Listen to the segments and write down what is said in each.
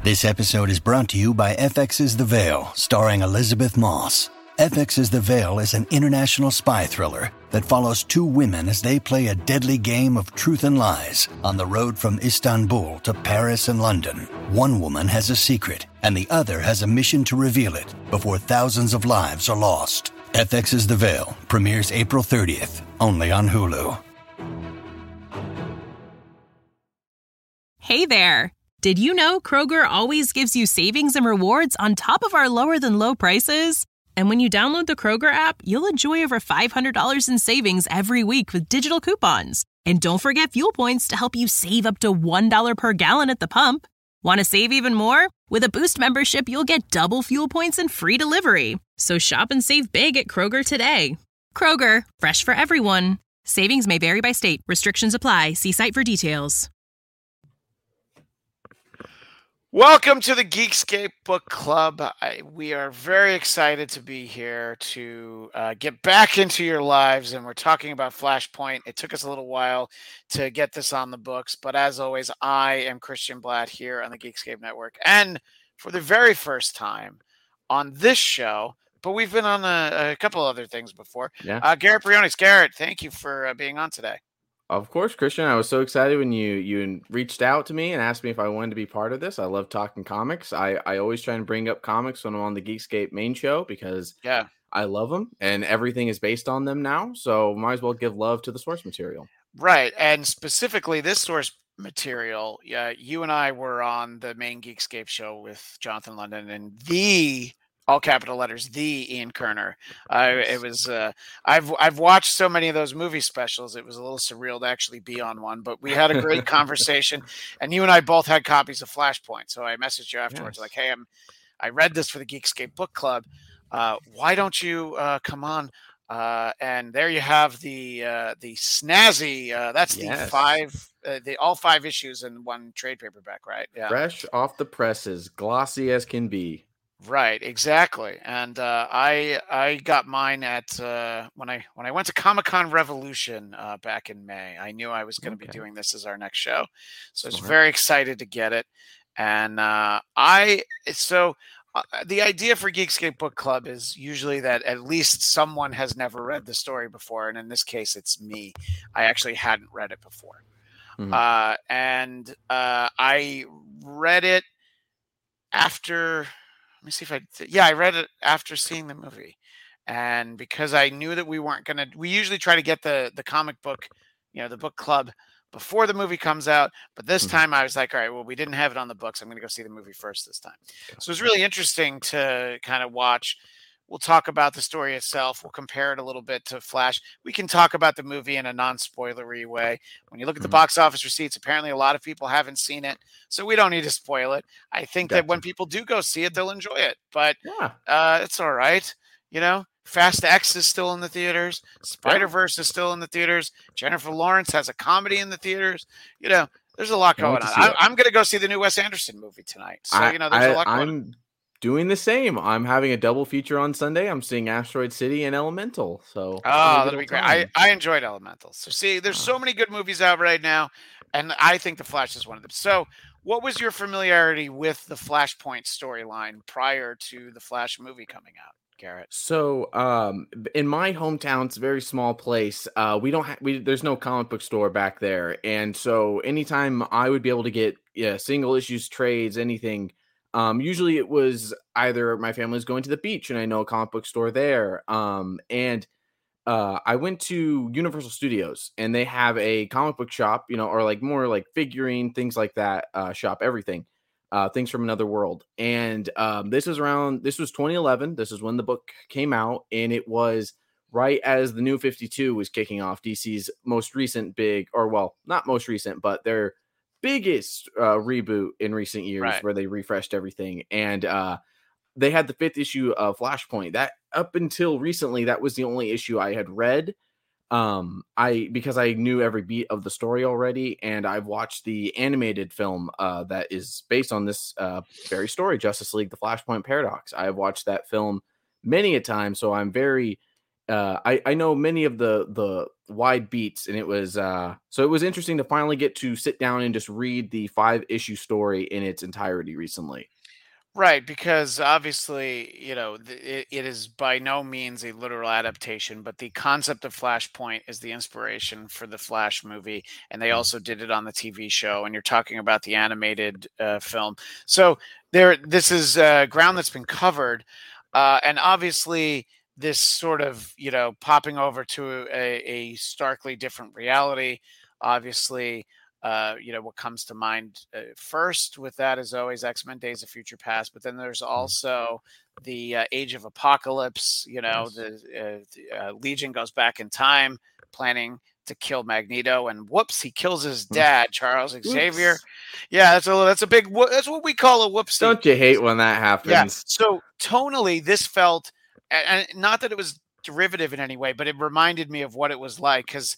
This episode is brought to you by FX's The Veil, starring Elizabeth Moss. FX's The Veil is an international spy thriller that follows two women as they play a deadly game of truth and lies on the road from Istanbul to Paris and London. One woman has a secret, and the other has a mission to reveal it before thousands of lives are lost. FX's The Veil premieres April 30th, only on Hulu. Hey there! Did you know Kroger always gives you savings and rewards on top of our lower-than-low prices? And when you download the Kroger app, you'll enjoy over $500 in savings every week with digital coupons. And don't forget fuel points to help you save up to $1 per gallon at the pump. Want to save even more? With a Boost membership, you'll get double fuel points and free delivery. So shop and save big at Kroger today. Kroger, fresh for everyone. Savings may vary by state. Restrictions apply. See site for details. Welcome to the Geekscape Book Club. We are very excited to be here to get back into your lives, and we're talking about Flashpoint. It took us a little while to get this on the books, but as always, I am Christian Blatt here on the Geekscape Network, and for the very first time on this show, but we've been on a couple other things before. Yeah. Garrett Briones. Garrett, thank you for being on today. Of course, Christian. I was so excited when you reached out to me and asked me if I wanted to be part of this. I love talking comics. I always try and bring up comics when I'm on the Geekscape main show because I love them and everything is based on them now. So might as well give love to the source material. Right. And specifically this source material, you and I were on the main Geekscape show with Jonathan London and all capital letters, the Ian Kerner. It was. I've watched so many of those movie specials. It was a little surreal to actually be on one, but we had a great conversation. And you and I both had copies of Flashpoint, so I messaged you afterwards, like, "Hey, I read this for the Geekscape Book Club. Why don't you come on?" And there you have the snazzy. That's the all 5 issues in one trade paperback, right? Yeah. Fresh off the presses, glossy as can be. Right, exactly. And I got mine at when I went to Comic-Con Revolution back in May. I knew I was going to be doing this as our next show, so I was very excited to get it. And the idea for Geekscape Book Club is usually that at least someone has never read the story before, and in this case, it's me. I actually hadn't read it before, and I read it after. Let me see if I read it after seeing the movie. And because I knew that we usually try to get the comic book, the book club before the movie comes out. But this time I was like, all right, well, we didn't have it on the books. I'm going to go see the movie first this time. So it's really interesting to kind of watch. We'll talk about the story itself. We'll compare it a little bit to Flash. We can talk about the movie in a non-spoilery way. When you look at the box office receipts, apparently a lot of people haven't seen it, so we don't need to spoil it. I think that when people do go see it, they'll enjoy it. But it's all right. Fast X is still in the theaters. Spider-Verse is still in the theaters. Jennifer Lawrence has a comedy in the theaters. There's a lot going on. I'm going to go see the new Wes Anderson movie tonight. So, there's a lot going on. Doing the same. I'm having a double feature on Sunday. I'm seeing Asteroid City and Elemental. So that'll be great. I enjoyed Elemental. So see, there's so many good movies out right now, and I think The Flash is one of them. So what was your familiarity with the Flashpoint storyline prior to the Flash movie coming out, Garrett? So in my hometown, it's a very small place. There's no comic book store back there. And so anytime I would be able to get single issues, trades, anything, usually it was either my family was going to the beach and I know a comic book store there. And I went to Universal Studios and they have a comic book shop, or like more like figurine, things like that, shop, everything, things from another world. And this was 2011. This is when the book came out, and it was right as the New 52 was kicking off, DC's most recent not most recent, but their biggest reboot in recent years, where they refreshed everything. And they had the 5th issue of Flashpoint. That up until recently, that was the only issue I had read. Because I knew every beat of the story already, and I've watched the animated film that is based on this very story, Justice League: The Flashpoint Paradox. I have watched that film many a time, so I'm very I know many of the wide beats, and it was so it was interesting to finally get to sit down and just read the 5-issue story in its entirety recently. Right, because obviously, it is by no means a literal adaptation, but the concept of Flashpoint is the inspiration for the Flash movie, and they also did it on the TV show. And you're talking about the animated film, so this is ground that's been covered, and obviously, this sort of popping over to a starkly different reality, obviously. What comes to mind first with that is always X-Men Days of Future Past, but then there's also the Age of Apocalypse. Yes. The Legion goes back in time, planning to kill Magneto, and whoops, he kills his dad, Charles Xavier. Whoops. Yeah, that's a big. That's what we call a whoopsie. Don't you hate when that happens? Yeah. So tonally, this felt, and not that it was derivative in any way, but it reminded me of what it was like because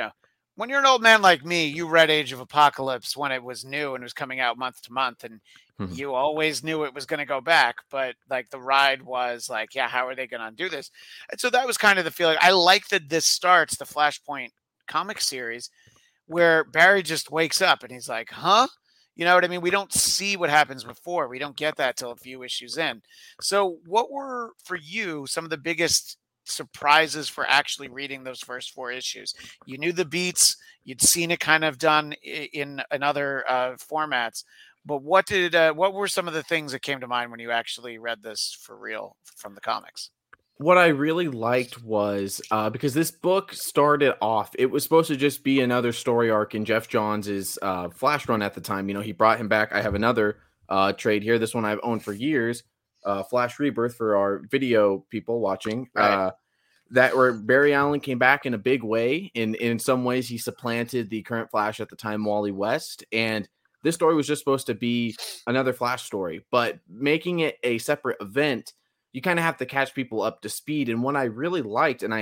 when you're an old man like me, you read Age of Apocalypse when it was new and it was coming out month to month, and you always knew it was going to go back. But like the ride was like, yeah, how are they going to undo this? And so that was kind of the feeling. I like that this starts the Flashpoint comic series where Barry just wakes up and he's like, huh? You know what I mean? We don't see what happens before. We don't get that till a few issues in. So what were for you some of the biggest surprises for actually reading those first 4 issues? You knew the beats, you'd seen it kind of done in other formats, but what were some of the things that came to mind when you actually read this for real from the comics? What I really liked was because this book started off, it was supposed to just be another story arc in Jeff Johns' Flash run at the time. He brought him back. I have another trade here. This one I've owned for years. Flash Rebirth for our video people watching. Right. That where Barry Allen came back in a big way. In some ways, he supplanted the current Flash at the time, Wally West. And this story was just supposed to be another Flash story, but making it a separate event, you kind of have to catch people up to speed. And what I really liked, and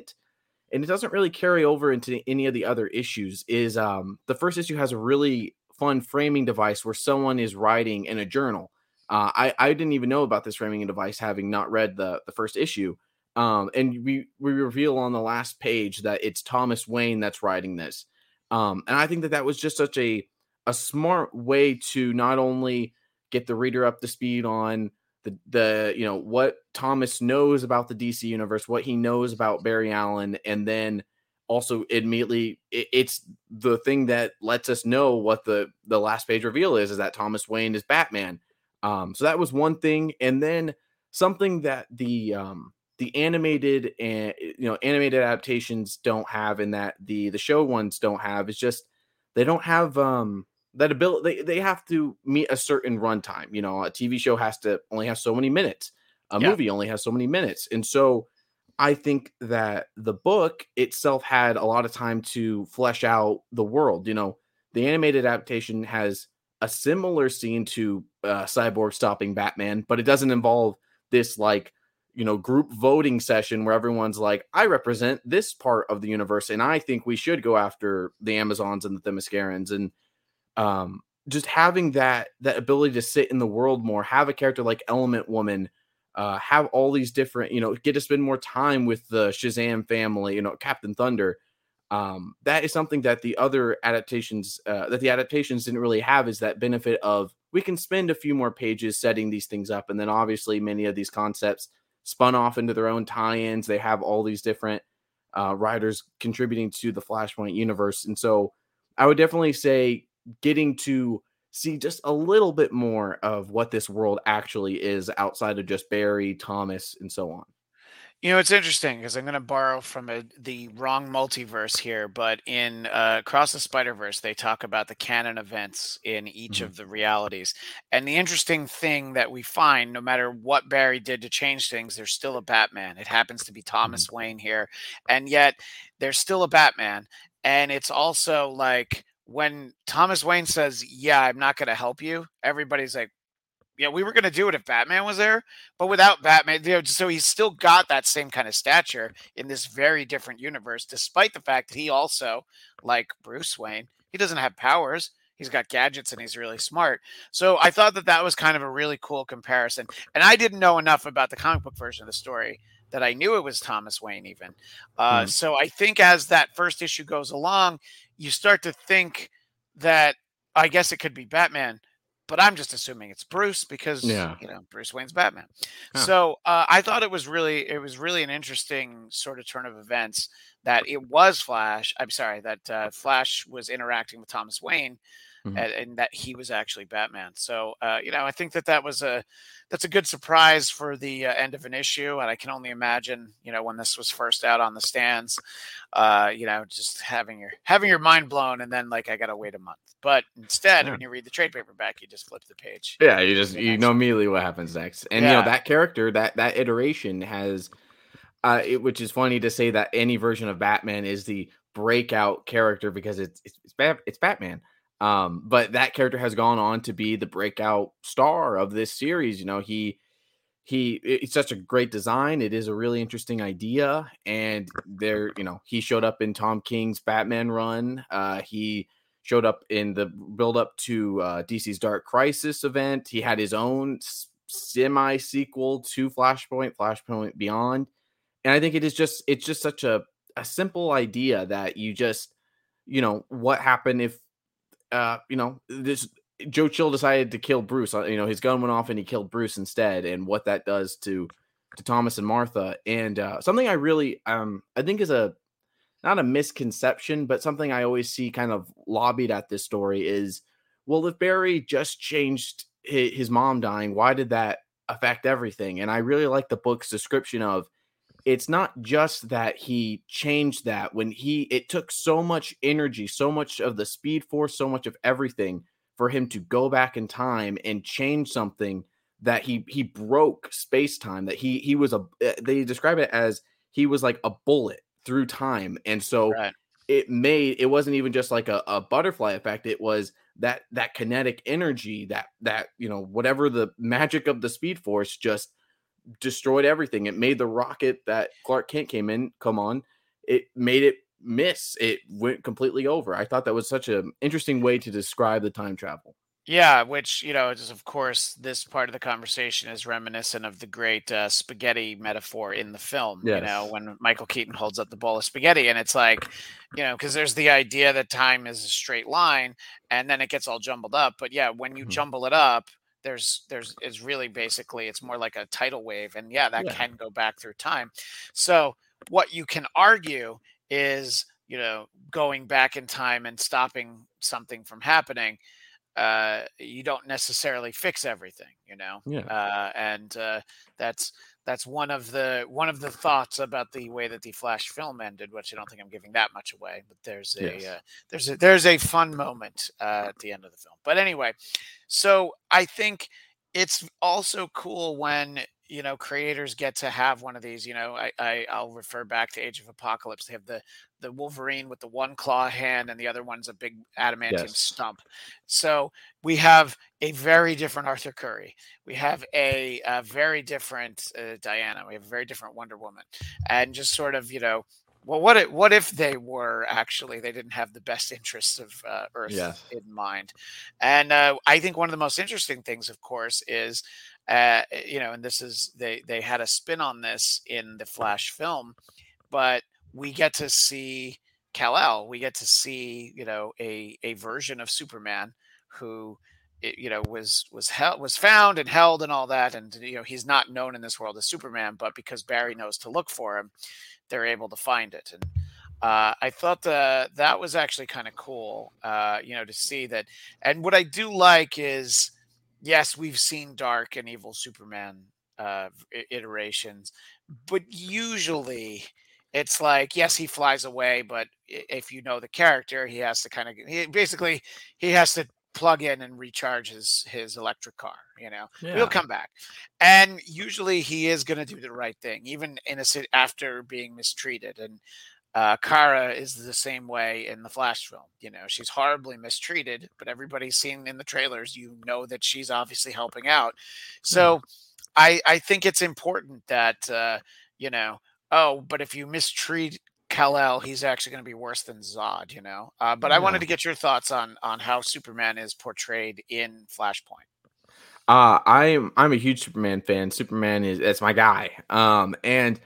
it doesn't really carry over into any of the other issues, is the first issue has a really fun framing device where someone is writing in a journal. I didn't even know about this framing device, having not read the first issue. And we reveal on the last page that it's Thomas Wayne that's writing this. And I think that was just such a smart way to not only get the reader up to speed on the what Thomas knows about the DC universe, what he knows about Barry Allen, and then also immediately it's the thing that lets us know what the last page reveal is that Thomas Wayne is Batman. So that was one thing. And then something that the animated and animated adaptations don't have, and that the show ones don't have, is just they don't have that ability. They have to meet a certain runtime. A TV show has to only have so many minutes. A movie only has so many minutes. And so I think that the book itself had a lot of time to flesh out the world. The animated adaptation has a similar scene to Cyborg stopping Batman, but it doesn't involve this group voting session where everyone's like, I represent this part of the universe, and I think we should go after the Amazons and the Themyscirans. And just having that ability to sit in the world more, have a character like Element Woman, have all these different, get to spend more time with the Shazam family, Captain Thunder. That is something that the other adaptations, didn't really have, is that benefit of we can spend a few more pages setting these things up. And then obviously many of these concepts spun off into their own tie-ins. They have all these different writers contributing to the Flashpoint universe. And so I would definitely say getting to see just a little bit more of what this world actually is outside of just Barry, Thomas, and so on. It's interesting because I'm going to borrow from the wrong multiverse here, but in Across the Spider-Verse, they talk about the canon events in each of the realities. And the interesting thing that we find, no matter what Barry did to change things, there's still a Batman. It happens to be Thomas Wayne here. And yet there's still a Batman. And it's also like when Thomas Wayne says, yeah, I'm not going to help you, everybody's like, yeah, we were going to do it if Batman was there, but without Batman, so he's still got that same kind of stature in this very different universe, despite the fact that he also, like Bruce Wayne, he doesn't have powers. He's got gadgets and he's really smart. So I thought that was kind of a really cool comparison. And I didn't know enough about the comic book version of the story that I knew it was Thomas Wayne even. So I think as that first issue goes along, you start to think that I guess it could be Batman, but I'm just assuming it's Bruce because Bruce Wayne's Batman. So I thought it was really an interesting sort of turn of events that it was Flash. I'm sorry that Flash was interacting with Thomas Wayne, and that he was actually Batman. So I think that's a good surprise for the end of an issue, and I can only imagine when this was first out on the stands, just having your mind blown, and then like I gotta wait a month. But instead, when you read the trade paperback, you just flip the page. Yeah, you know immediately what happens next, and that character, that iteration has, which is funny to say that any version of Batman is the breakout character because it's Batman. But that character has gone on to be the breakout star of this series. It's such a great design. It is a really interesting idea. And he showed up in Tom King's Batman run. He showed up in the build up to DC's Dark Crisis event. He had his own semi sequel to Flashpoint Beyond. And I think it's just such a simple idea that what happened if, this Joe Chill decided to kill Bruce. His gun went off and he killed Bruce instead, and what that does to Thomas and Martha. And something I really I think is not a misconception, but something I always see kind of lobbied at this story is, well, if Barry just changed his mom dying, why did that affect everything? And I really like the book's description of, it's not just that he changed that it took so much energy, so much of the Speed Force, so much of everything for him to go back in time and change something that he broke space-time, that he was they describe it as he was like a bullet through time. And so it wasn't even just like a butterfly effect. It was that kinetic energy that whatever the magic of the Speed Force just destroyed everything. It made the rocket that Clark Kent come on. It made it miss. It went completely over. I thought that was such an interesting way to describe the time travel. Yeah, which, is, of course, this part of the conversation is reminiscent of the great spaghetti metaphor in the film, yes. When Michael Keaton holds up the bowl of spaghetti, and it's like, because there's the idea that time is a straight line and then it gets all jumbled up. But yeah, when you jumble it up, it's really basically, it's more like a tidal wave, and that can go back through time. So what you can argue is, going back in time and stopping something from happening, you don't necessarily fix everything, and that's one of the thoughts about the way that the Flash film ended, which I don't think I'm giving that much away, but there's a fun moment at the end of the film. But anyway, so I think it's also cool when creators get to have one of these. I'll refer back to Age of Apocalypse. They have the Wolverine with the one claw hand, and the other one's a big adamantium stump. So we have a very different Arthur Curry. We have a very different Diana. We have a very different Wonder Woman, and just sort of well, what if they didn't have the best interests of Earth in mind? And I think one of the most interesting things, of course, is and this is they had a spin on this in the Flash film, but we get to see Kal-El. We get to see a version of Superman who was found and held and all that, and he's not known in this world as Superman, but because Barry knows to look for him, they're able to find it. And I thought that was actually kind of cool, to see that. And what I do like is, yes, we've seen dark and evil Superman iterations, but usually it's like, yes, he flies away, but if you know the character, he has to he has to plug in and recharge his electric car. He'll come back, and usually he is going to do the right thing, even after being mistreated. And Kara is the same way in the Flash film. She's horribly mistreated, but everybody's seen in the trailers, that she's obviously helping out. So I think it's important that, but if you mistreat Kal-El, he's actually going to be worse than Zod, but I wanted to get your thoughts on how Superman is portrayed in Flashpoint. I'm a huge Superman fan. Superman that's my guy. And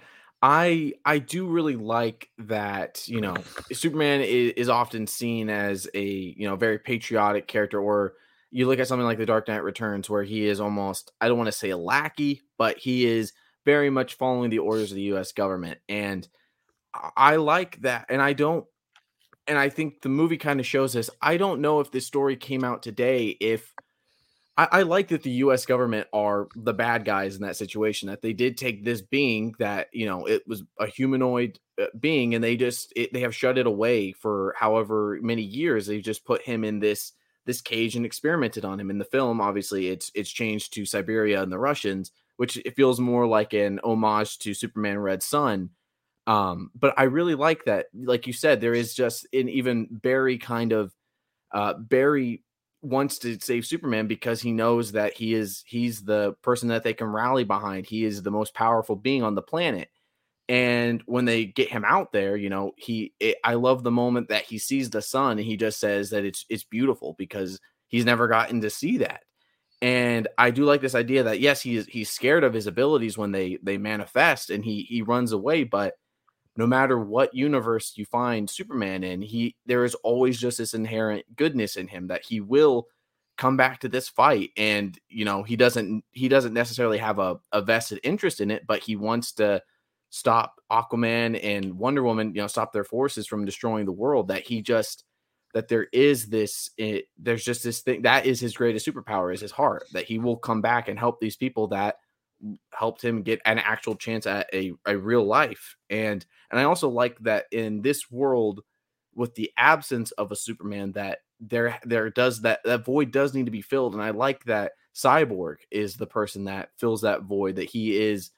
I do really like that, Superman is often seen as a, very patriotic character, or you look at something like The Dark Knight Returns where he is almost, I don't want to say a lackey, but he is very much following the orders of the US government. And I like that. And I think the movie kind of shows this. I don't know if this story came out today, if I like that the U.S. government are the bad guys in that situation, that they did take this being that, it was a humanoid being, and they have shut it away for however many years. They've just put him in this cage and experimented on him. In the film, obviously, it's changed to Siberia and the Russians, which it feels more like an homage to Superman Red Son. But I really like that. Like you said, there is just an even Barry Barry wants to save Superman because he knows that he's the person that they can rally behind. He is the most powerful being on the planet. And when they get him out there, I love the moment that he sees the sun and he just says that it's beautiful because he's never gotten to see that. And I do like this idea that, yes, he's scared of his abilities when they manifest and he runs away, but no matter what universe you find Superman in, there is always just this inherent goodness in him that he will come back to this fight. And, he doesn't necessarily have a vested interest in it, but he wants to stop Aquaman and Wonder Woman, stop their forces from destroying the world. That there is there's just this thing that is his greatest superpower, is his heart, that he will come back and help these people that helped him get an actual chance at a real life. And I also like that in this world, with the absence of a Superman, that there does that void does need to be filled. And I like that Cyborg is the person that fills that void, that he is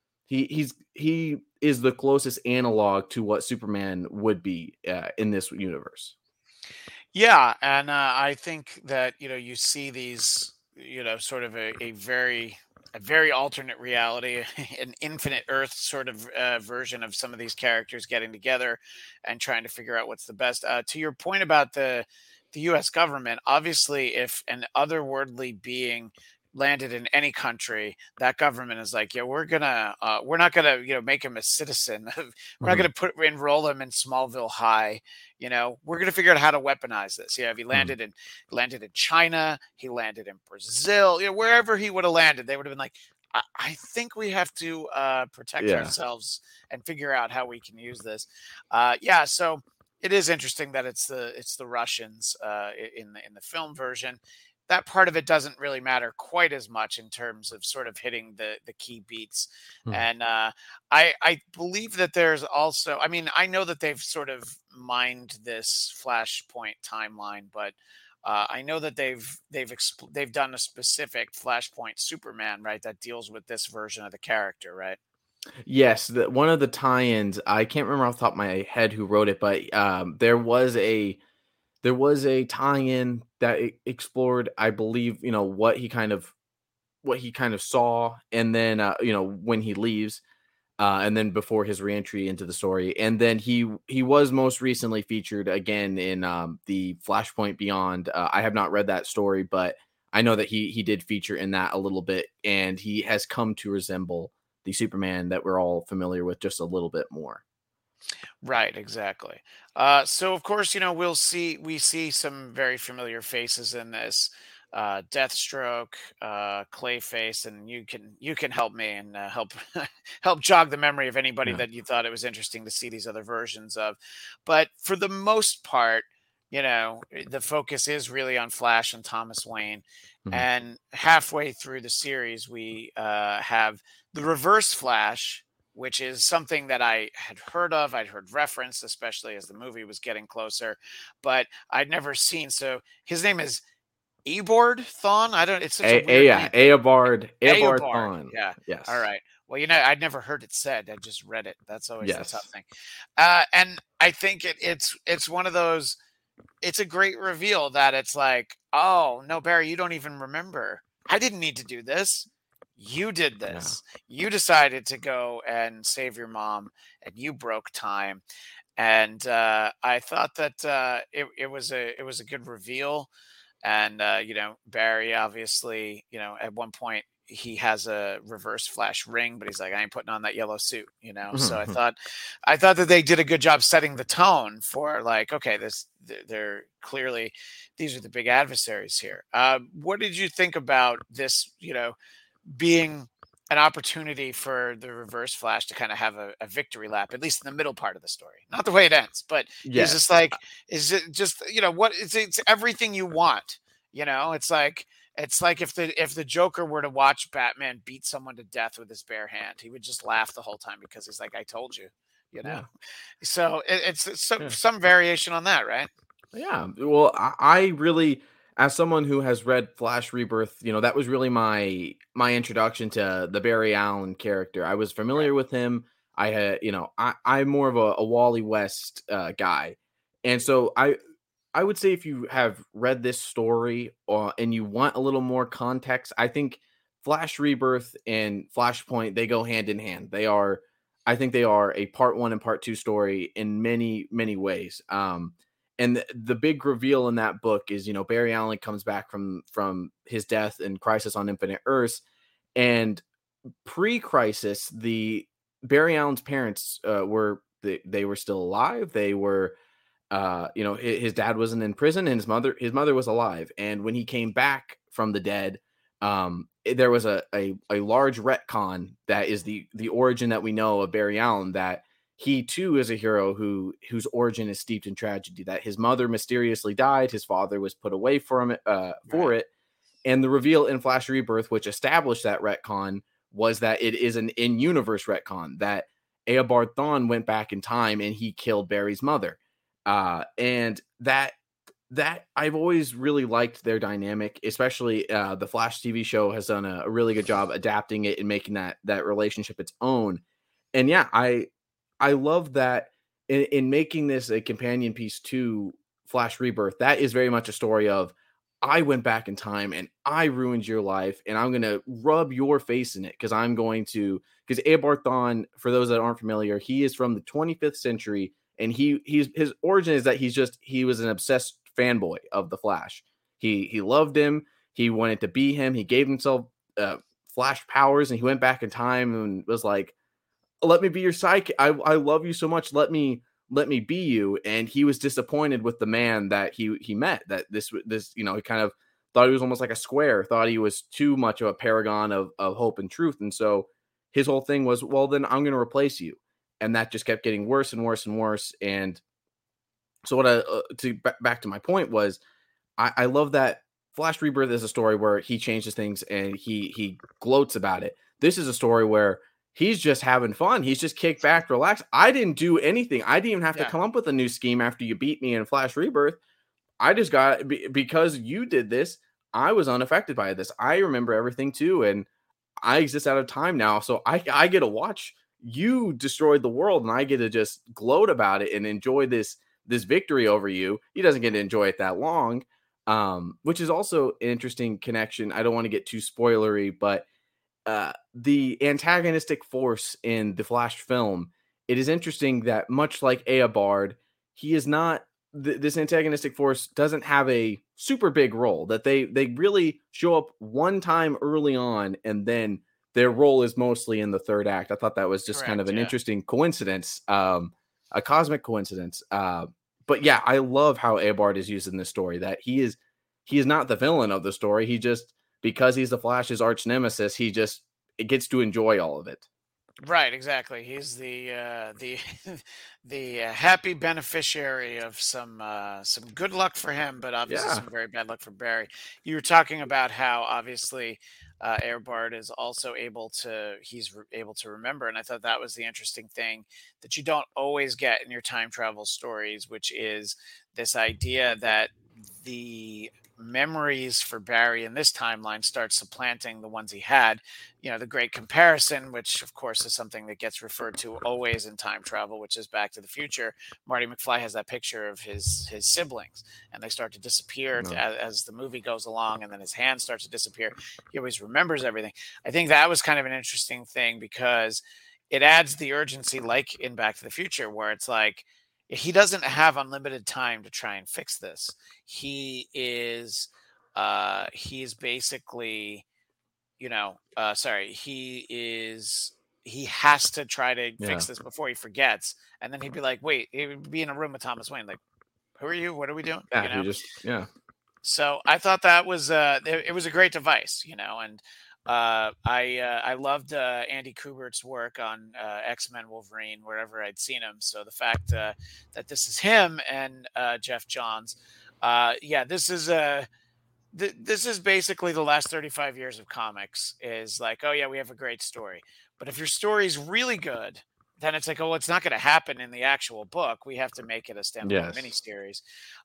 the closest analog to what Superman would be in this universe. Yeah, and I think that you see these sort of a very alternate reality, an infinite Earth sort of version of some of these characters getting together and trying to figure out what's the best. To your point about the U.S. government, obviously, if an otherworldly being landed in any country, that government is like, yeah, we're not gonna make him a citizen. We're not gonna enroll him in Smallville High. We're gonna figure out how to weaponize this. If he landed in China, he landed in Brazil, wherever he would have landed, they would have been like, I think we have to protect ourselves and figure out how we can use this. So it is interesting that it's the Russians in the film version. That part of it doesn't really matter quite as much in terms of sort of hitting the key beats. And I believe that there's also, I know that they've sort of mined this Flashpoint timeline, but I know that they've done a specific Flashpoint Superman, right, that deals with this version of the character, right? Yes, one of the tie-ins, I can't remember off the top of my head who wrote it, but there was a tie-in that explored, I believe, what he kind of saw, and then when he leaves, and then before his reentry into the story, and then he was most recently featured again in the Flashpoint Beyond. I have not read that story, but I know that he did feature in that a little bit, and he has come to resemble the Superman that we're all familiar with just a little bit more. Right, exactly. So of course, we see some very familiar faces in this. Deathstroke, Clayface, and you can help me and help help jog the memory of anybody that you thought it was interesting to see these other versions of. But for the most part, the focus is really on Flash and Thomas Wayne. And halfway through the series, we have the Reverse Flash, which is something that I had heard of. I'd heard referenced, especially as the movie was getting closer, but I'd never seen. So his name is Eobard Thawne. It's such a weird name. Eobard Thawne. Yeah. Yes. All right. Well, I'd never heard it said. I just read it. That's always the tough thing. And I think it's one of those. It's a great reveal that it's like, oh no, Barry, you don't even remember. I didn't need to do this. You did this. Yeah. You decided to go and save your mom, and you broke time. And I thought that it was a good reveal. And Barry, obviously, at one point he has a Reverse Flash ring, but he's like, I ain't putting on that yellow suit, you know? So Mm-hmm. I thought that they did a good job setting the tone for like, okay, they're clearly, these are the big adversaries here. What did you think about this, you know, being an opportunity for the Reverse Flash to kind of have a victory lap, at least in the middle part of the story, not the way it ends, but he's just Yes. like, is it just, you know, what it's everything you want, you know, it's like if the Joker were to watch Batman beat someone to death with his bare hand, he would just laugh the whole time because he's like, I told you, you know? Yeah. So it's Yeah. some variation on that, right? Yeah. Well, I really, as someone who has read Flash Rebirth, you know, that was really my introduction to the Barry Allen character. I was Right. familiar with him. I had, you know, I'm more of a Wally West guy, and so I would say if you have read this story and you want a little more context, I think Flash Rebirth and Flashpoint, they go hand in hand. I think they are a part one and part two story in many, many ways. And the big reveal in that book is, you know, Barry Allen comes back from his death in Crisis on Infinite Earths, and pre-Crisis, the Barry Allen's parents they were still alive. They were you know, his dad wasn't in prison and his mother was alive. And when he came back from the dead, there was a large retcon that is the origin that we know of Barry Allen, that he too is a hero whose origin is steeped in tragedy, that his mother mysteriously died, his father was put away from it for Right. it. And the reveal in Flash Rebirth, which established that retcon, was that it is an in-universe retcon, that Eobard Thawne went back in time and he killed Barry's mother. And that I've always really liked their dynamic, especially the Flash TV show has done a really good job adapting it and making that relationship its own. And yeah, I love that in making this a companion piece to Flash Rebirth. That is very much a story of, I went back in time and I ruined your life, and I'm going to rub your face in it because Eobard Thawne, for those that aren't familiar, he is from the 25th century, and his origin is that he was an obsessed fanboy of the Flash. He loved him. He wanted to be him. He gave himself Flash powers, and he went back in time and was like, let me be your sidekick. I love you so much. Let me be you. And he was disappointed with the man that he met, that this, you know, he kind of thought he was almost like a square, thought he was too much of a paragon of hope and truth. And so his whole thing was, well, then I'm going to replace you. And that just kept getting worse and worse and worse. And so back to my point was, I love that Flash Rebirth is a story where he changes things and he gloats about it. This is a story where he's just having fun. He's just kicked back, relaxed. I didn't do anything. I didn't even have to come up with a new scheme after you beat me in Flash Rebirth. I just got, because you did this, I was unaffected by this. I remember everything too. And I exist out of time now. So I get to watch you destroyed the world, and I get to just gloat about it and enjoy this victory over you. He doesn't get to enjoy it that long. Which is also an interesting connection. I don't want to get too spoilery, but the antagonistic force in the Flash film, it is interesting that much like Eobard, he is not, this antagonistic force doesn't have a super big role, that they really show up one time early on, and then their role is mostly in the third act. I thought that was just kind of an interesting coincidence, a cosmic coincidence. But yeah, I love how Eobard is used in this story, that he is not the villain of the story. He just, because he's the Flash's arch nemesis, it gets to enjoy all of it. Right, exactly. He's the the happy beneficiary of some good luck for him, but obviously some very bad luck for Barry. You were talking about how obviously Eobard is also able to remember, and I thought that was the interesting thing that you don't always get in your time travel stories, which is this idea that the memories for Barry in this timeline start supplanting the ones he had. You know, the great comparison, which of course is something that gets referred to always in time travel, which is Back to the Future. Marty McFly has that picture of his siblings, and they start to disappear as the movie goes along, and then his hand starts to disappear. He always remembers everything. I think that was kind of an interesting thing because it adds the urgency, like in Back to the Future, where it's like, he doesn't have unlimited time to try and fix this. He is basically, he has to try to fix this before he forgets. And then he'd be like, wait, he would be in a room with Thomas Wayne. Like, who are you? What are we doing? So I thought that was, it was a great device, and I loved Andy Kubert's work on X-Men Wolverine wherever I'd seen him. So the fact that this is him and Jeff Johns, this is basically the last 35 years of comics is like, oh yeah, we have a great story. But if your story's really good, then it's like, oh, it's not going to happen in the actual book. We have to make it a standalone miniseries.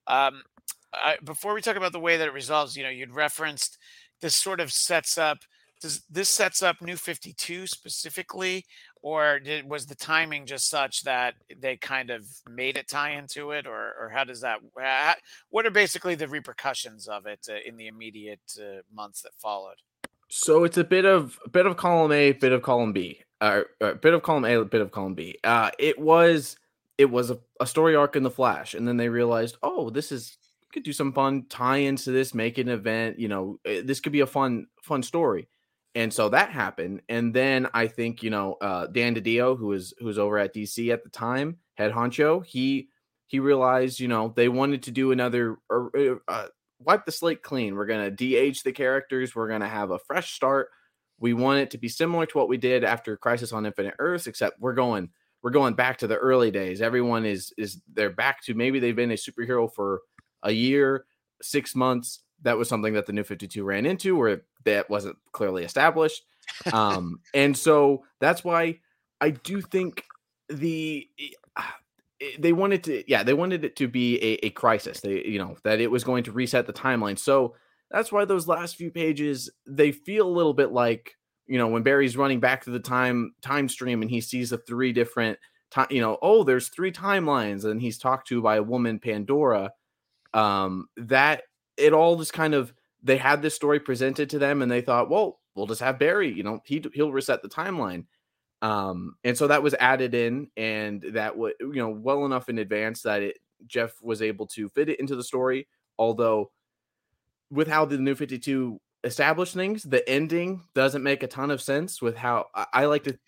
Before we talk about the way that it resolves, you'd referenced this sort of sets up. This sets up New 52 specifically, or was the timing just such that they kind of made it tie into it, or how does that? What are basically the repercussions of it in the immediate months that followed? So it's a bit of column A, bit of column B, a bit of column A, a bit of column B. It was a story arc in the Flash, and then they realized, oh, could do some fun tie-ins to this, make an event. This could be a fun story. And so that happened. And then I think, Dan DiDio, who was over at DC at the time, head honcho, he realized, they wanted to do another, wipe the slate clean. We're going to de-age the characters. We're going to have a fresh start. We want it to be similar to what we did after Crisis on Infinite Earths, except we're going back to the early days. Everyone they're back to, maybe they've been a superhero for a year, 6 months. That was something that the New 52 ran into, where that wasn't clearly established. And so that's why I do think they wanted it to be a crisis. That it was going to reset the timeline. So that's why those last few pages, they feel a little bit like, when Barry's running back to the time stream and he sees the 3 different there's 3 timelines, and he's talked to by a woman, Pandora. That it all just kind of, they had this story presented to them and they thought, well, we'll just have Barry, he'll reset the timeline. And so that was added in, and that was, well enough in advance that Jeff was able to fit it into the story. Although with how the New 52 established things, the ending doesn't make a ton of sense with how I like to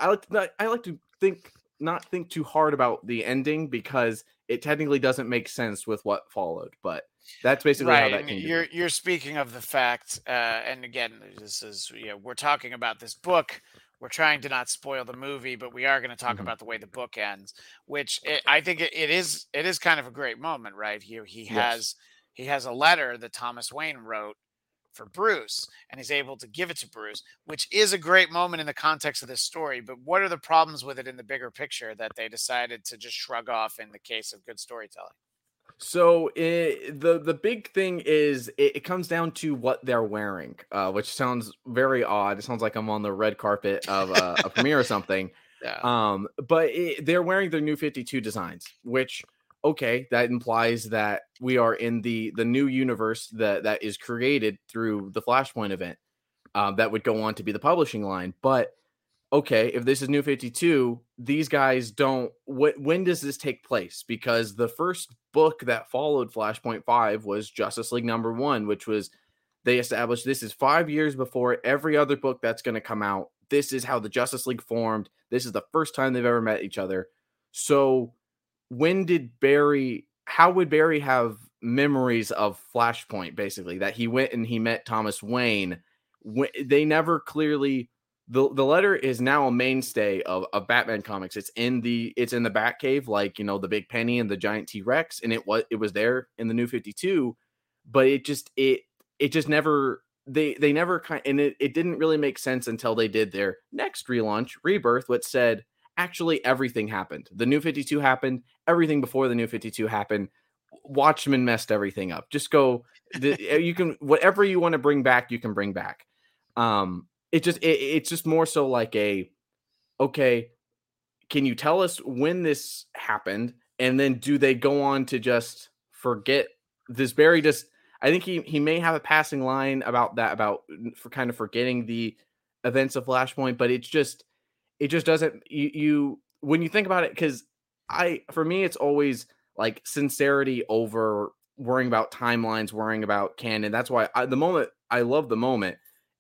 not think too hard about the ending, because it technically doesn't make sense with what followed. But that's basically how that came. You're speaking of the fact, and again, this is we're talking about this book. We're trying to not spoil the movie, but we are going to talk about the way the book ends, which I think it is kind of a great moment, right? He has a letter that Thomas Wayne wrote for Bruce, and he's able to give it to Bruce, which is a great moment in the context of this story. But what are the problems with it in the bigger picture that they decided to just shrug off in the case of good storytelling? So the big thing is it comes down to what they're wearing, which sounds very odd. It sounds like I'm on the red carpet of a premiere or something. Yeah. But they're wearing their New 52 designs, which, okay, that implies that we are in the new universe that is created through the Flashpoint event. That would go on to be the publishing line. But okay, if this is New 52, these guys don't. When does this take place? Because the first book that followed Flashpoint 5 was Justice League #1, which was, they established this is 5 years before every other book that's going to come out. This is how the Justice League formed. This is the first time they've ever met each other. So how would Barry have memories of Flashpoint, basically, that he went and he met Thomas Wayne? They never clearly. The letter is now a mainstay of Batman comics. It's in the Batcave, like, the big penny and the giant T-Rex, and it was there in the New 52, but it just never, they never and it didn't really make sense until they did their next relaunch, Rebirth, which said actually everything happened. The New 52 happened, everything before the New 52 happened. Watchmen messed everything up. Just go, you can, whatever you want to bring back, you can bring back. It's just more so like okay, can you tell us when this happened? And then do they go on to just forget this? Barry I think he may have a passing line about for kind of forgetting the events of Flashpoint, but it just doesn't, you when you think about it, because for me, it's always like sincerity over worrying about timelines, worrying about canon. That's why I love the moment.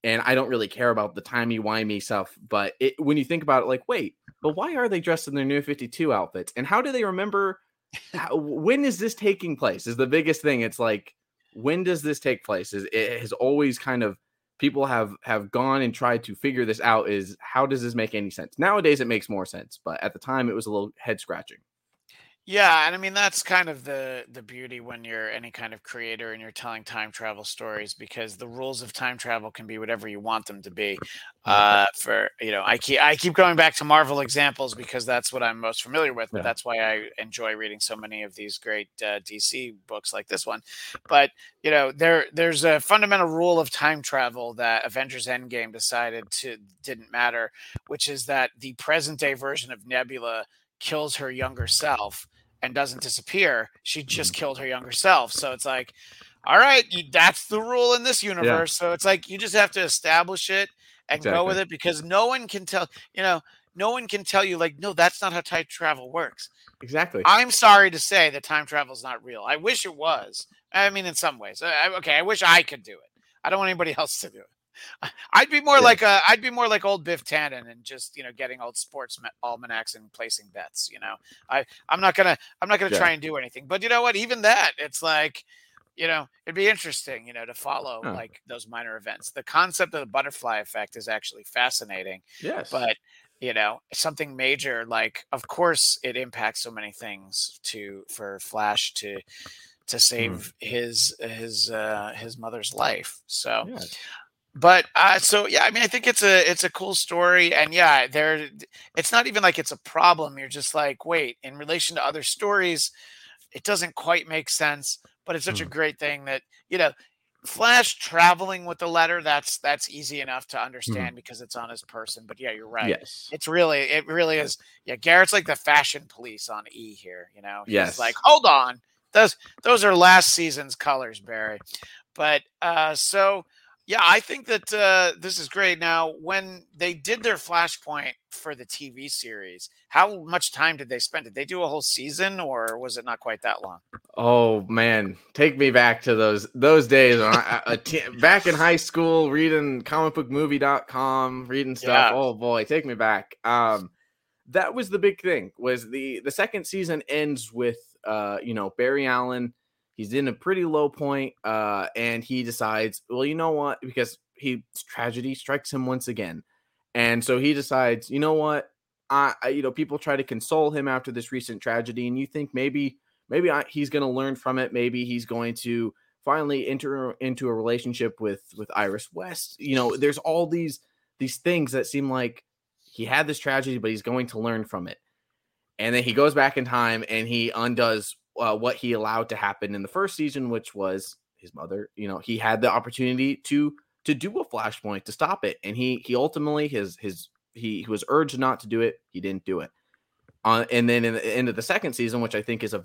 And I don't really care about the timey-wimey stuff, but when you think about it, like, wait, but why are they dressed in their New 52 outfits? And how do they remember? When is this taking place? Is the biggest thing. It's like, when does this take place? It has always kind of, people have gone and tried to figure this out. Is how does this make any sense? Nowadays, it makes more sense, but at the time, it was a little head scratching. Yeah, and I mean that's kind of the beauty when you're any kind of creator and you're telling time travel stories, because the rules of time travel can be whatever you want them to be. For I keep going back to Marvel examples because that's what I'm most familiar with, but that's why I enjoy reading so many of these great DC books like this one. But there's a fundamental rule of time travel that Avengers Endgame didn't matter, which is that the present day version of Nebula kills her younger self and doesn't disappear. She just killed her younger self. So it's like, all right, that's the rule in this universe. So it's like, you just have to establish it and go with it, because no one can tell you like, no, that's not how time travel works. Exactly. I'm sorry to say that time travel is not real. I wish it was. I mean, in some ways, I wish I could do it. I don't want anybody else to do it. I'd be more like old Biff Tannen and just getting old sports almanacs and placing bets. I'm not gonna try and do anything. But you know what? Even that, it's like, it'd be interesting, to follow like those minor events. The concept of the butterfly effect is actually fascinating. Yes, but something major, like, of course, it impacts so many things for Flash to save his mother's life. So. Yeah. But I mean, I think it's a cool story, and it's not even like it's a problem. You're just like, wait, in relation to other stories, it doesn't quite make sense. But it's such a great thing that Flash traveling with the letter. That's easy enough to understand because it's on his person. But yeah, you're right. Yes, it really is. Yeah, Garrett's like the fashion police on E here. He's like, hold on, those are last season's colors, Barry. But yeah, I think that this is great. Now, when they did their Flashpoint for the TV series, how much time did they spend? Did they do a whole season, or was it not quite that long? Oh man, take me back to those days. Back in high school, reading comicbookmovie.com, reading stuff. Yeah. Oh boy, take me back. That was the big thing. Was the second season ends with Barry Allen. He's in a pretty low point, and he decides, well, you know what? Because tragedy strikes him once again, and so he decides, you know what? People try to console him after this recent tragedy, and you think maybe he's going to learn from it. Maybe he's going to finally enter into a relationship with Iris West. There's all these things that seem like he had this tragedy, but he's going to learn from it, and then he goes back in time and he undoes what he allowed to happen in the first season, which was his mother. He had the opportunity to do a Flashpoint to stop it, and he ultimately he was urged not to do it. He didn't do it. And then in the end of the second season, which I think is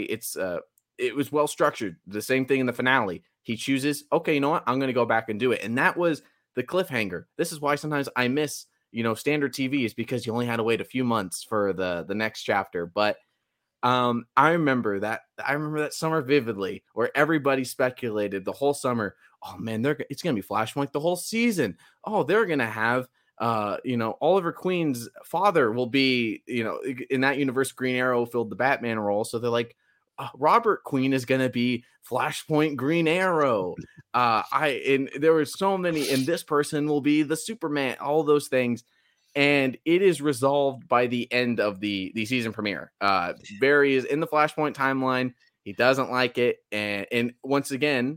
it was well structured. The same thing in the finale. He chooses, okay, you know what? I'm going to go back and do it, and that was the cliffhanger. This is why sometimes I miss standard TV, is because you only had to wait a few months for the next chapter, but. I remember that summer vividly, where everybody speculated the whole summer. Oh man, it's gonna be Flashpoint the whole season. Oh, they're gonna have Oliver Queen's father will be in that universe. Green Arrow filled the Batman role, so they're like, Robert Queen is gonna be Flashpoint Green Arrow. And there were so many, and this person will be the Superman. All those things. And it is resolved by the end of the season premiere. Barry is in the Flashpoint timeline. He doesn't like it. And once again,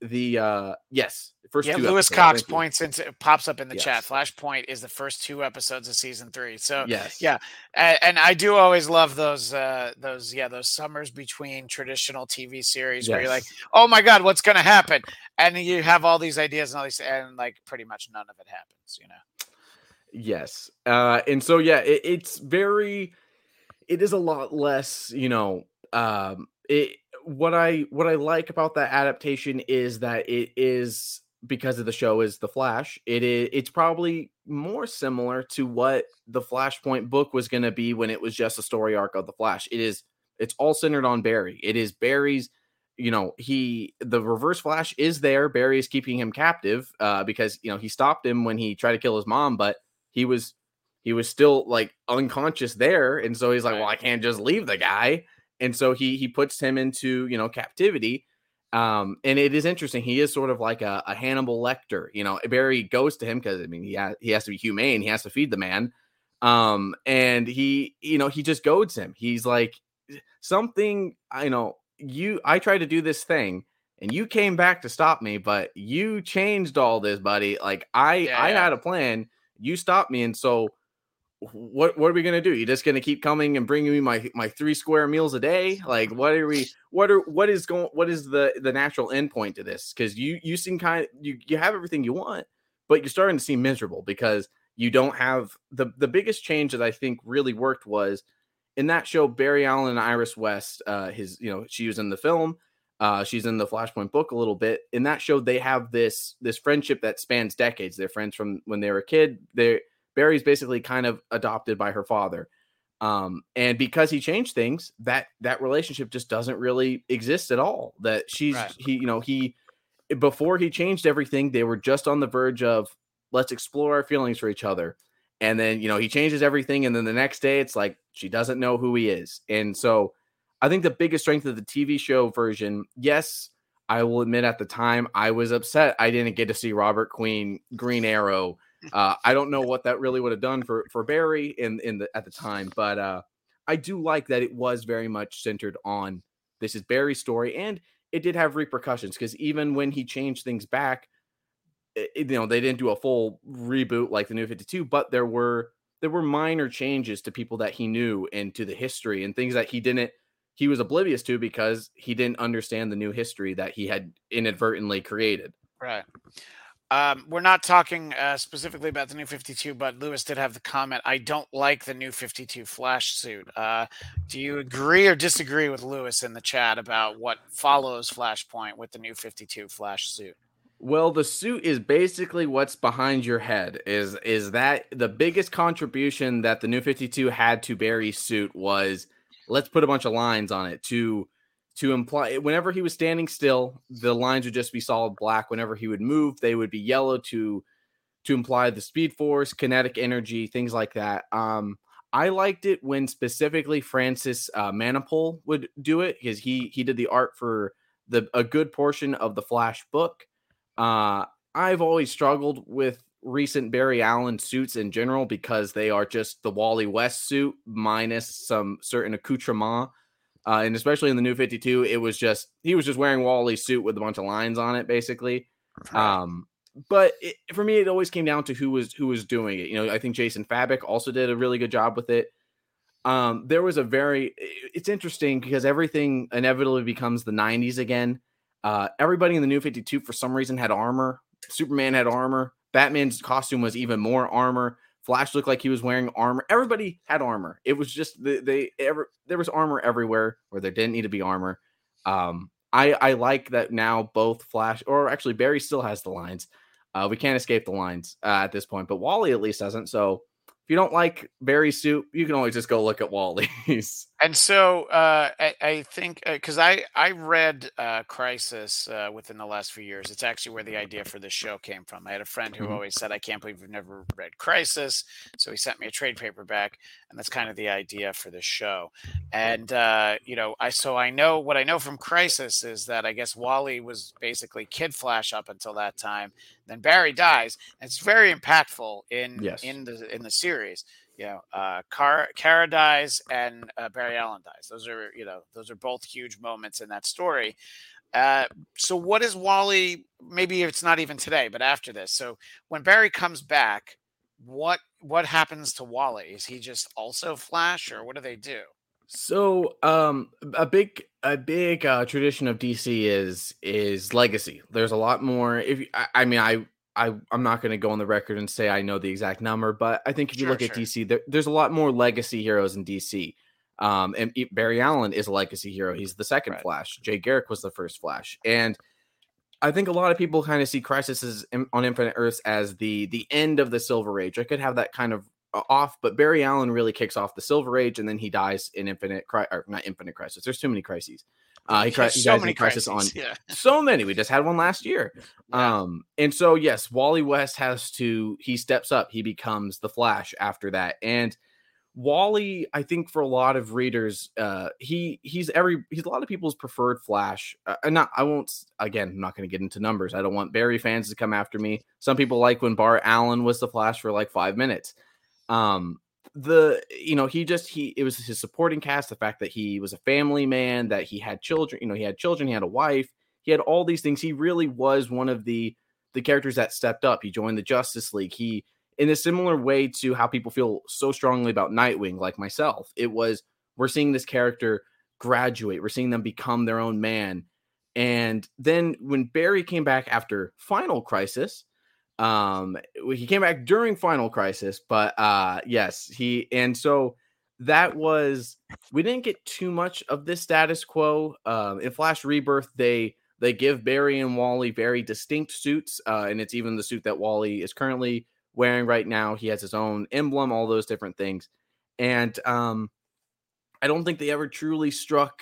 first two Lewis Cox pops up in the chat. Flashpoint is the first 2 episodes of season 3. So yeah. And I do always love those summers between traditional TV series where you're like, oh my God, what's going to happen? And you have all these ideas and all these, and like pretty much none of it happens, Yes. And so, it is a lot less, what I like about that adaptation is that it is, because of the show is The Flash, it's probably more similar to what the Flashpoint book was going to be when it was just a story arc of the Flash. It's all centered on Barry. It is Barry's the Reverse Flash is there. Barry is keeping him captive because he stopped him when he tried to kill his mom, but he was still like unconscious there, and so he's like, well, I can't just leave the guy, and so he puts him into captivity. And it is interesting. He is sort of like a Hannibal Lecter. Barry goes to him because he has to be humane. He has to feed the man. And he just goads him. He's like, I tried to do this thing and you came back to stop me, but you changed all this, buddy. Like I had a plan. You stopped me. And so what are we going to do? You're just going to keep coming and bringing me my 3 square meals a day? Like, what is the natural endpoint to this? Cause you seem you have everything you want, but you're starting to seem miserable because you don't have the biggest change that I think really worked was in that show, Barry Allen and Iris West, she was in the film. She's in the Flashpoint book a little bit. In that show, they have this friendship that spans decades. They're friends from when they were a kid. Barry's basically kind of adopted by her father. And because he changed things, that relationship just doesn't really exist at all. That before he changed everything, they were just on the verge of let's explore our feelings for each other. And then, he changes everything. And then the next day it's like, she doesn't know who he is. And so I think the biggest strength of the TV show version, yes, I will admit at the time I was upset I didn't get to see Robert Queen, Green Arrow. I don't know what that really would have done for Barry at the time, but I do like that it was very much centered on this is Barry's story, and it did have repercussions because even when he changed things back, they didn't do a full reboot like the New 52, but there were minor changes to people that he knew and to the history and things that he was oblivious to because he didn't understand the new history that he had inadvertently created. Right. We're not talking specifically about the New 52, but Lewis did have the comment, I don't like the New 52 Flash suit. Do you agree or disagree with Lewis in the chat about what follows Flashpoint with the New 52 Flash suit? Well, the suit is basically what's behind your head. Is that the biggest contribution that the New 52 had to Barry's suit was let's put a bunch of lines on it to imply whenever he was standing still, the lines would just be solid black. Whenever he would move, they would be yellow to imply the speed force, kinetic energy, things like that. I liked it when specifically Francis Manapul would do it because he did the art for a good portion of the Flash book. I've always struggled with recent Barry Allen suits in general because they are just the Wally West suit minus some certain accoutrement. And especially in the New 52, he was just wearing Wally's suit with a bunch of lines on it, basically. But for me, it always came down to who was doing it. I think Jason Fabok also did a really good job with it. There was it's interesting because everything inevitably becomes the 90s again. Everybody in the New 52 for some reason had armor. Superman had armor. Batman's costume was even more armor. Flash looked like he was wearing armor. Everybody had armor. It was just there was armor everywhere where there didn't need to be armor. I like that now both Flash, or actually Barry still has the lines. We can't escape the lines at this point, but Wally at least doesn't. So if you don't like Barry's suit, you can always just go look at Wally's. And so I think because I read Crisis within the last few years. It's actually where the idea for this show came from. I had a friend who always said, I can't believe you've never read Crisis. So he sent me a trade paperback, and that's kind of the idea for this show. And, I know what I know from Crisis is that I guess Wally was basically Kid Flash up until that time. Then Barry dies. And it's very impactful in the series. Kara dies and Barry Allen dies. Those are both huge moments in that story. So what is Wally? Maybe it's not even today, but after this. So when Barry comes back, what happens to Wally? Is he just also Flash, or what do they do? So a big tradition of DC is legacy. There's a lot more. I'm not going to go on the record and say I know the exact number, but I think if you look at DC, there's a lot more legacy heroes in DC. And Barry Allen is a legacy hero. He's the second Flash. Jay Garrick was the first Flash. And I think a lot of people kind of see Crisis on Infinite Earths as the end of the Silver Age. I could have that kind of off, but Barry Allen really kicks off the Silver Age, and then he dies in not Infinite Crisis. There's too many crises. He There's so guys many in Crisis on crises. Yeah. so many. We just had one last year. Yeah. And so yes, Wally West he steps up. He becomes the Flash after that. And Wally, I think for a lot of readers, he's a lot of people's preferred Flash. I'm not going to get into numbers. I don't want Barry fans to come after me. Some people like when Bart Allen was the Flash for like 5 minutes. It was his supporting cast, the fact that he was a family man, that he had children, he had a wife, he had all these things. He really was one of the characters that stepped up. He joined the Justice League. He, in a similar way to how people feel so strongly about Nightwing, like myself, we're seeing this character graduate. We're seeing them become their own man. And then when Barry came back after Final Crisis, he came back during Final Crisis, but we didn't get too much of this status quo. In Flash Rebirth, they give Barry and Wally very distinct suits, and it's even the suit that Wally is currently wearing right now. He has his own emblem, all those different things. And I don't think they ever truly struck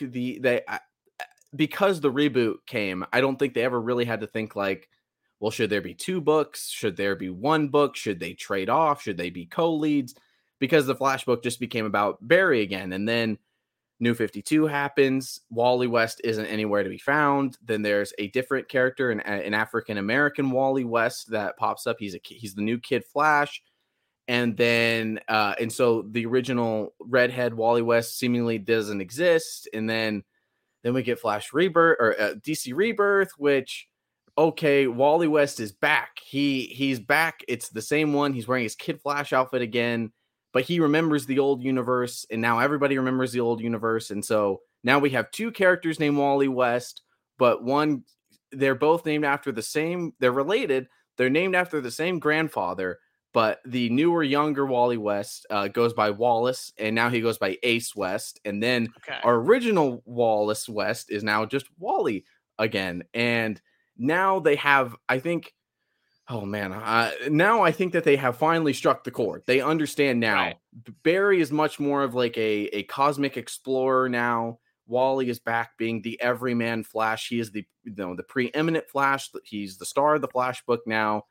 because the reboot came, I don't think they ever really had to think like, well, should there be 2 books? Should there be 1 book? Should they trade off? Should they be co-leads? Because the Flash book just became about Barry again. And then New 52 happens. Wally West isn't anywhere to be found. Then there's a different character, an African-American Wally West that pops up. He's the new Kid Flash. And then, and so the original redhead Wally West seemingly doesn't exist. And then we get Flash Rebirth or DC Rebirth, which, okay, Wally West is back. He's back. It's the same one. He's wearing his Kid Flash outfit again, but he remembers the old universe, and now everybody remembers the old universe. And so now we have 2 characters named Wally West, but they're both named after the same, they're related. They're named after the same grandfather, but the newer, younger Wally West goes by Wallace, and now he goes by Ace West. And then our original Wallace West is now just Wally again. And now they have, I think, now I think that they have finally struck the chord. They understand now. Right. Barry is much more of like a cosmic explorer now. Wally is back being the everyman Flash. He is the preeminent Flash. He's the star of the Flash book now.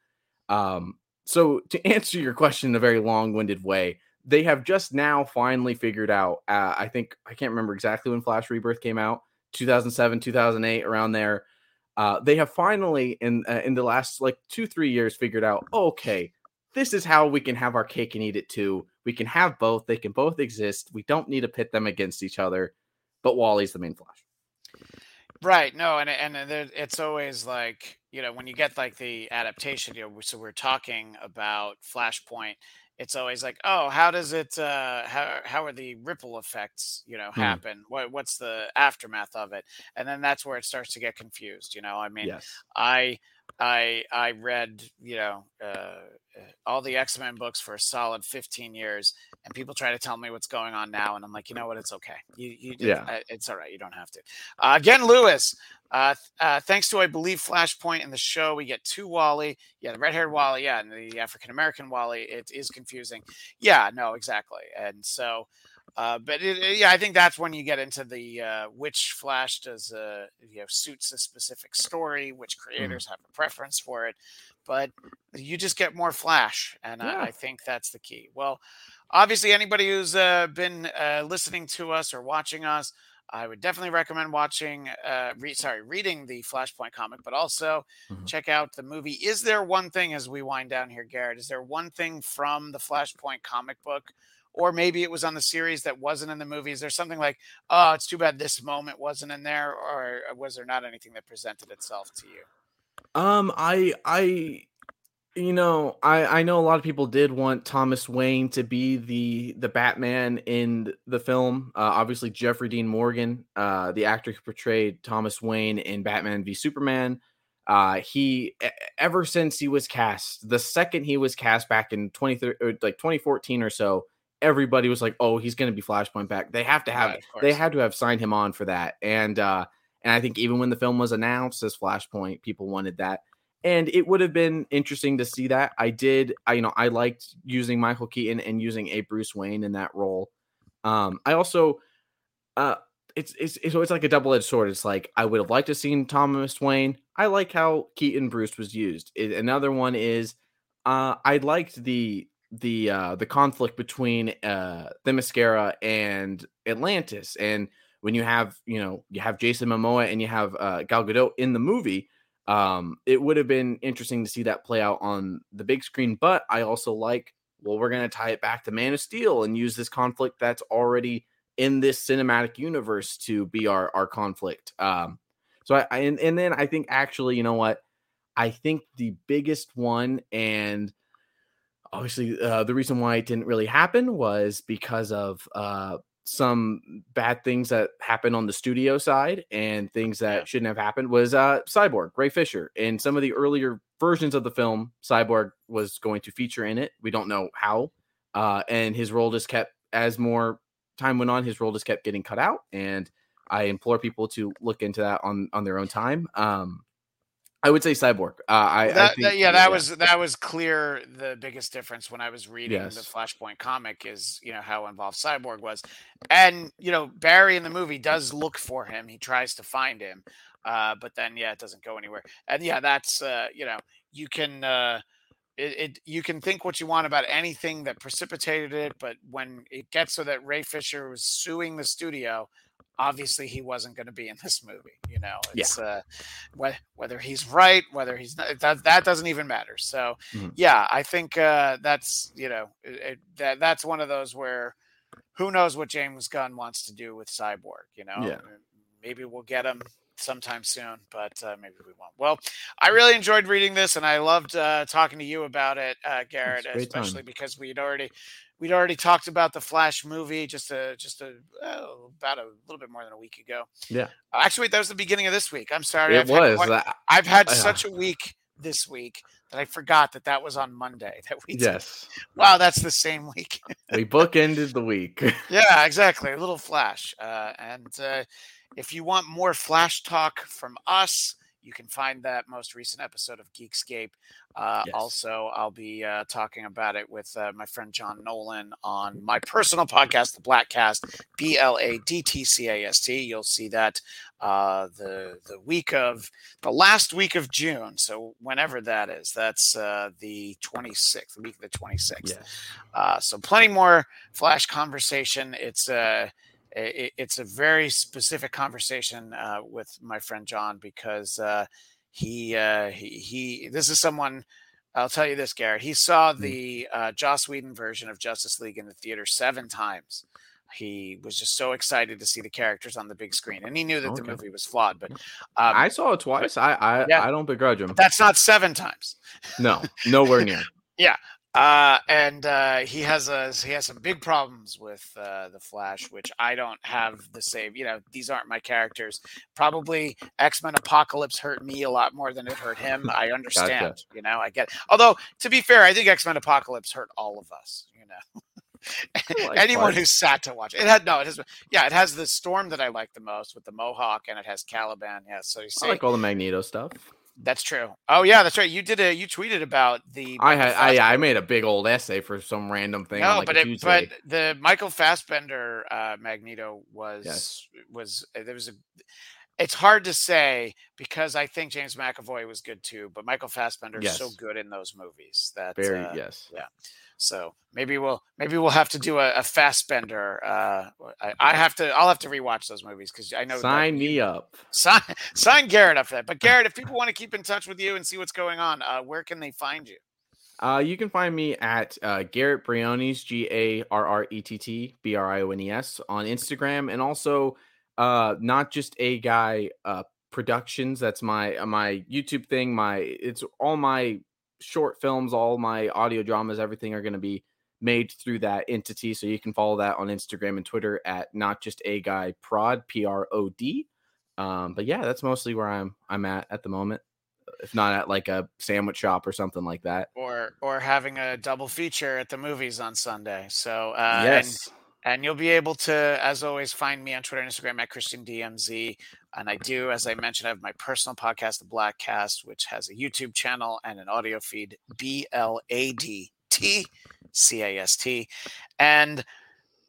So to answer your question in a very long-winded way, they have just now finally figured out, I think, I can't remember exactly when Flash Rebirth came out, 2007, 2008, around there. They have finally, in the last 2-3 years, figured out, okay, this is how we can have our cake and eat it too. We can have both. They can both exist. We don't need to pit them against each other. But Wally's the main Flash. Right. No, and it's always like, when you get like the adaptation, so we're talking about Flashpoint, it's always like, oh, how does it, how are the ripple effects, happen? What's the aftermath of it? And then that's where it starts to get confused. I mean, yes. I read, all the X-Men books for a solid 15 years, and people try to tell me what's going on now. And I'm like, you know what? It's okay. It's all right. You don't have to. Again, Lewis, thanks to, I believe, Flashpoint in the show, we get 2 Wally. Yeah, the red-haired Wally. Yeah, and the African-American Wally. It is confusing. Yeah, no, exactly. And so, but I think that's when you get into the which Flash does suits a specific story, which creators have a preference for it, but you just get more Flash, and I think that's the key. Well, obviously, anybody who's been listening to us or watching us, I would definitely recommend reading the Flashpoint comic, but also check out the movie. Is there one thing, as we wind down here, Garrett, is there one thing from the Flashpoint comic book, or maybe it was on the series that wasn't in the movie? Is there something like, oh, it's too bad this moment wasn't in there, or was there not anything that presented itself to you? I know a lot of people did want Thomas Wayne to be the Batman in the film. Obviously, Jeffrey Dean Morgan, the actor who portrayed Thomas Wayne in Batman v Superman, he ever since he was cast, the second he was cast back in 2014 or so, everybody was like, "Oh, he's going to be Flashpoint back." They had to have signed him on for that, and I think even when the film was announced as Flashpoint, people wanted that. And it would have been interesting to see that. I liked using Michael Keaton and using a Bruce Wayne in that role. I also, it's like a double-edged sword. It's like I would have liked to have seen Thomas Wayne. I like how Keaton Bruce was used. Another one is I liked the conflict between Themyscira and Atlantis. And when you have Jason Momoa and you have Gal Gadot in the movie, it would have been interesting to see that play out on the big screen. But I also like, well, we're going to tie it back to Man of Steel and use this conflict that's already in this cinematic universe to be our conflict. So and then I think actually, you know what? I think the biggest one, and obviously the reason why it didn't really happen was because of some bad things that happened on the studio side and things that shouldn't have happened, was Cyborg, Ray Fisher. In some of the earlier versions of the film, Cyborg was going to feature in it. We don't know how. And his role just kept, as more time went on, his role just kept getting cut out. And I implore people to look into that on their own time. I would say Cyborg. That was clear. The biggest difference when I was reading the Flashpoint comic is, how involved Cyborg was. And, Barry in the movie does look for him. He tries to find him. But then, it doesn't go anywhere. And that's, you can, you can think what you want about anything that precipitated it. But when it gets so that Ray Fisher was suing the studio, obviously he wasn't going to be in this movie. It's whether he's right, whether he's not, that doesn't even matter. So I think that's that's one of those where who knows what James Gunn wants to do with Cyborg. Maybe we'll get him sometime soon, but maybe we won't. Well, I really enjoyed reading this, and I loved talking to you about it, Garrett, especially because we'd already talked about the Flash movie about a little bit more than a week ago. Yeah. Actually, that was the beginning of this week. I'm sorry. I've had such a week this week that I forgot that was on Monday. Wow, that's the same week. We bookended the week. Yeah, exactly. A little Flash. And if you want more Flash talk from us, you can find that most recent episode of Geekscape. Also, I'll be talking about it with my friend John Nolan on my personal podcast, The Blackcast, BLADTCAST. You'll see that the last week of June. So whenever that is, that's the 26th, the week of the 26th. Yes. So plenty more Flash conversation. It's a very specific conversation with my friend John, because he this is someone, I'll tell you this, Garrett. He saw the Joss Whedon version of Justice League in the theater 7 times. He was just so excited to see the characters on the big screen, and he knew that the movie was flawed. But I saw it twice. I don't begrudge him. But that's not 7 times. No, nowhere near. Yeah. And he has some big problems with the Flash, which I don't have the same. These aren't my characters. Probably X-Men Apocalypse hurt me a lot more than it hurt him. I understand. Gotcha. I get. Although, to be fair, I think X-Men Apocalypse hurt all of us. Anyone who sat to watch it. It has the Storm that I like the most with the Mohawk, and it has Caliban. Yeah, so you see, I like all the Magneto stuff. That's true. Oh yeah, that's right. You tweeted about the. I made a big old essay for some random thing. No, but the Michael Fassbender Magneto was. It's hard to say, because I think James McAvoy was good too, but Michael Fassbender is so good in those movies that yeah. So maybe we'll have to do a Fassbender. I'll have to rewatch those movies, because I know. Sign me up. Sign Garrett up for that. But Garrett, if people want to keep in touch with you and see what's going on, where can they find you? You can find me at Garrett Briones, GARRETT BRIONES on Instagram, and also Not Just a Guy Productions. That's my YouTube thing. It's all my short films, all my audio dramas, everything are going to be made through that entity. So you can follow that on Instagram and Twitter at Not Just a Guy Prod, PROD. But yeah, that's mostly where I'm at the moment. If not at like a sandwich shop or something like that, or having a double feature at the movies on Sunday. So yes. And you'll be able to, as always, find me on Twitter and Instagram at ChristianDMZ. And I do, as I mentioned, I have my personal podcast, The Blackcast, which has a YouTube channel and an audio feed, BLADTCAST. And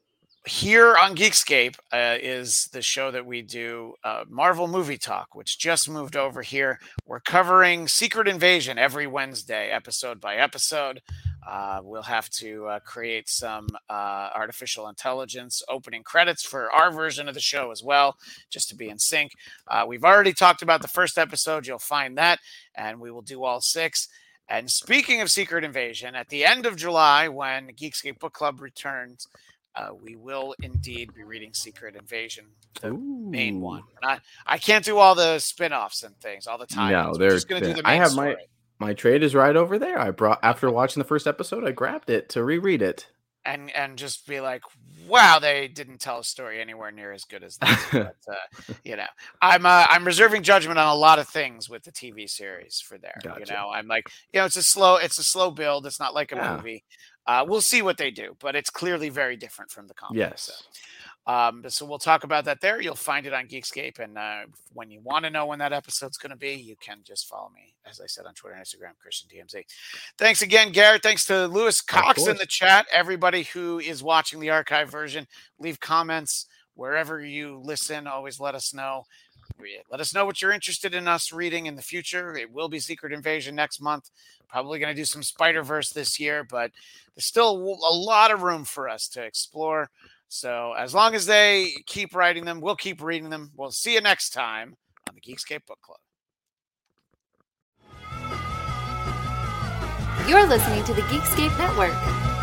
here on Geekscape is the show that we do, Marvel Movie Talk, which just moved over here. We're covering Secret Invasion every Wednesday, episode by episode. We'll have to create some artificial intelligence opening credits for our version of the show as well, just to be in sync. We've already talked about the first episode. You'll find that, and we will do all 6. And speaking of Secret Invasion, at the end of July, when Geekscape Book Club returns, we will indeed be reading Secret Invasion, the main one. I can't do all the spin-offs and things all the time. No, we're just going to do the main I have story. my trade is right over there. After watching the first episode, I grabbed it to reread it. And just be like, wow, they didn't tell a story anywhere near as good as this. But, I'm reserving judgment on a lot of things with the TV series for there. Gotcha. I'm like, it's a slow build. It's not like a movie. We'll see what they do, but it's clearly very different from the comic. Yes. So we'll talk about that there. You'll find it on Geekscape. And when you want to know when that episode's going to be, you can just follow me, as I said, on Twitter and Instagram, Christian DMZ. Thanks again, Garrett. Thanks to Lewis Cox in the chat. Everybody who is watching the archive version, leave comments wherever you listen. Always let us know. Let us know what you're interested in us reading in the future. It will be Secret Invasion next month. Probably going to do some Spider-Verse this year, but there's still a lot of room for us to explore. So as long as they keep writing them, we'll keep reading them. We'll see you next time on the Geekscape Book Club. You're listening to the Geekscape Network.